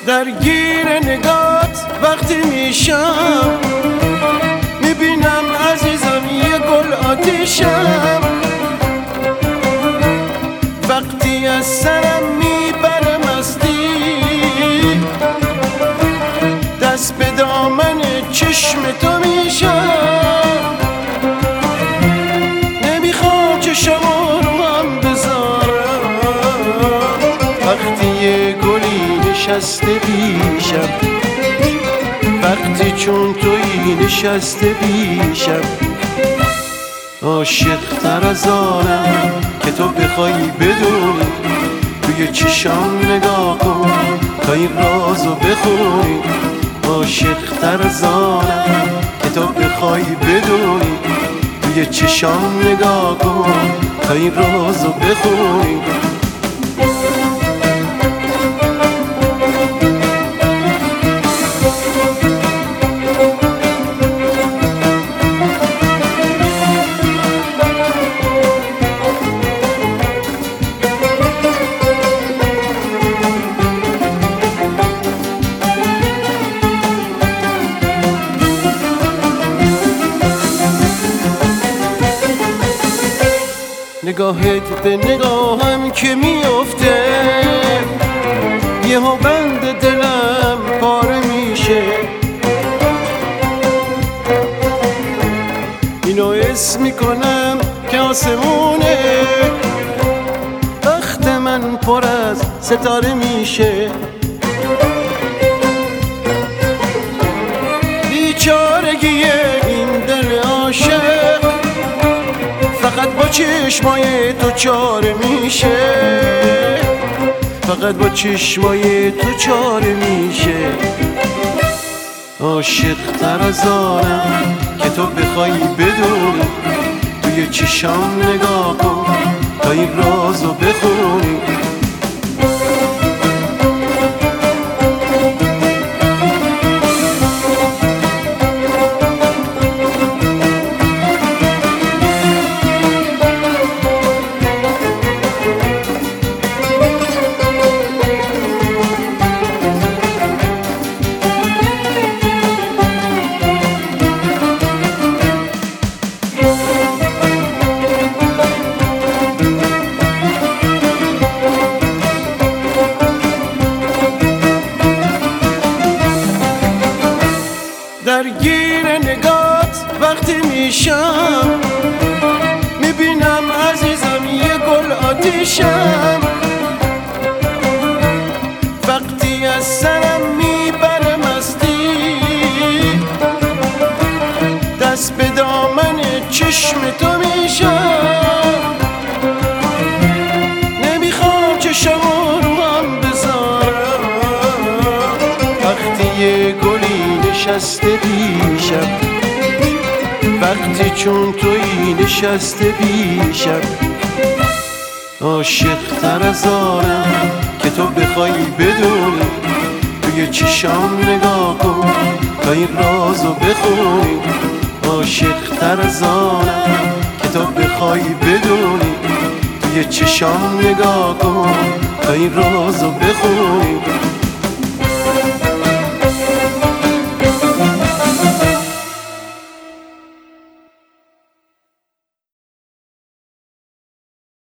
درگیر نگات وقتی میشم میبینم عزیزم یه گل آتیشم. وقتی از سرم میبره مستی دست به دامن چشم تو میشم. نمیخوام چشمو رو هم بذارم وقتی یه گلی نشسته پیشم. وقتی چون تویی نشسته پیشم عاشق تر از آنم که تو بخوای بدونی. توی چشام نگاه کن تا این رازو بخونی. عاشق تر از آنم که تو بخوای بدونی. توی چشام نگاه کن تا این رازو بخونی. نگاهت به نگاهم که میفته یهو بند دلم پاره میشه. اینو اسم میکنم که آسمونه بخت من پر از ستاره میشه. بیچارگی این دل عاشق فقط با چشمای تو چاره میشه. فقط با چشمای تو چاره میشه. عاشق تر از آنم که تو بخوای بدونی. توی چشام نگاه کن تا این رازو بخونی. درگیر نگات وقتی میشم میبینم عزیزم یه گل آتیشم. وقتی از سرم میبره مستی دست به دامن چشم تو میشم. نمیخوام چشمو رو هم بذارم وقتی یه گلی نشسته پیشم. وقتی چون تویی نشسته پیشم عاشق تر از آنم که تو بخوای بدونی. توی چشام نگاه کن تا این رازو بخونی. عاشق تر از آنم که تو بخوای بدونی. توی چشام نگاه کن تا این رازو بخونی.